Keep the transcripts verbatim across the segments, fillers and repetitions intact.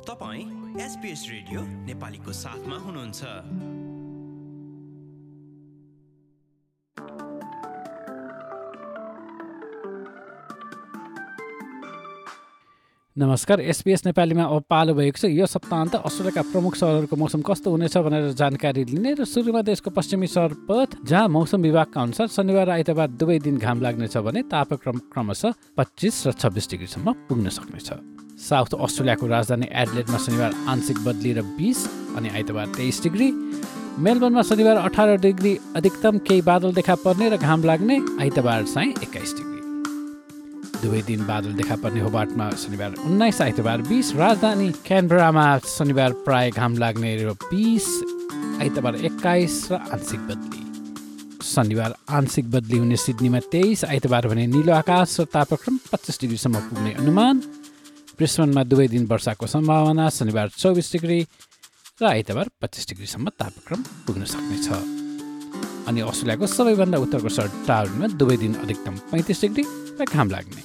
तपाईं SPS radio नेपालीको साथमा हुनुहुन्छ। नमस्कार, एसपीएस नेपालीमा अब पालो भएको छ। यो सप्ताहन्त अस्ट्रेलियाका प्रमुख सहरहरूको मौसम कस्तो हुनेछ भनेर जानकारी लिने र सुरुमा देशको पश्चिमी सहर पर्थ, जहाँ मौसम विभागका अनुसार शनिबार र आइतबार दुवै दिन घाम लाग्नेछ भने तापक्रम क्रमशः पच्चीस र छब्बीस डिग्रीसम्म पुग्न सक्नेछ। साउथ अस्ट्रेलियाको राजधानी एडलेडमा शनिबार आंशिक बदली र बीस अनि आइतबार तेइस डिग्री, मेलबर्नमा शनिबार अठार डिग्री अधिकतम, केही बादल देखा पर्ने र घाम लाग्ने, आइतबार चाहिँ एक्काइस डिग्री। दुवै दिन बादल देखा पर्ने होबार्टमा शनिबार उन्नाइस, आइतबार बीस, राजधानी क्यानबरामा शनिबार प्राय घाम लाग्ने र बीस, आइतबार एक्काइस र आंशिक बदली। शनिबार आंशिक बदली हुने सिडनीमा तेइस, आइतबार भने निलो आकाश र तापक्रम पच्चिस डिग्रीसम्म पुग्ने अनुमान। ब्रिस्बेनमा दुवै दिन वर्षाको सम्भावना, शनिबार चौबिस डिग्री र आइतबार पच्चिस डिग्रीसम्म तापक्रम पुग्न सक्नेछ। अनि अस्ट्रेलियाको सबैभन्दा उत्तरको सहर डार्विनमा दुवै दिन अधिकतम पैँतिस डिग्री र घाम लाग्ने।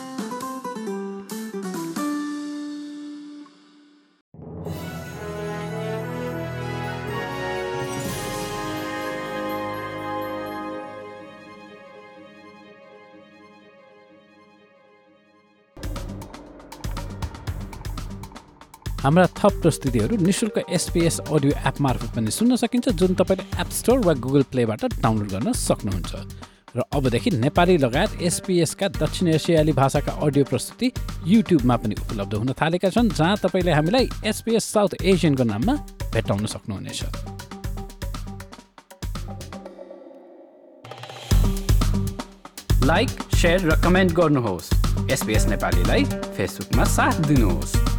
हाम्रा थप प्रस्तुतिहरू निःशुल्क एसपीएस अडियो एप मार्फत पनि सुन्न सकिन्छ, जुन तपाईँले एप स्टोर वा गुगल प्लेबाट डाउनलोड गर्न सक्नुहुन्छ। र अबदेखि नेपाली लगायत एसपीएसका दक्षिण एसियाली भाषाका अडियो प्रस्तुति युट्युबमा पनि उपलब्ध हुन थालेका छन्, जहाँ तपाईँले हामीलाई एसपीएस साउथ एसियनको नाममा भेट्टाउन सक्नुहुनेछ। लाइक, शेयर र कमेन्ट गर्नुहोस्। एसपीएस नेपालीलाई फेसबुकमा साथ दिनुहोस्।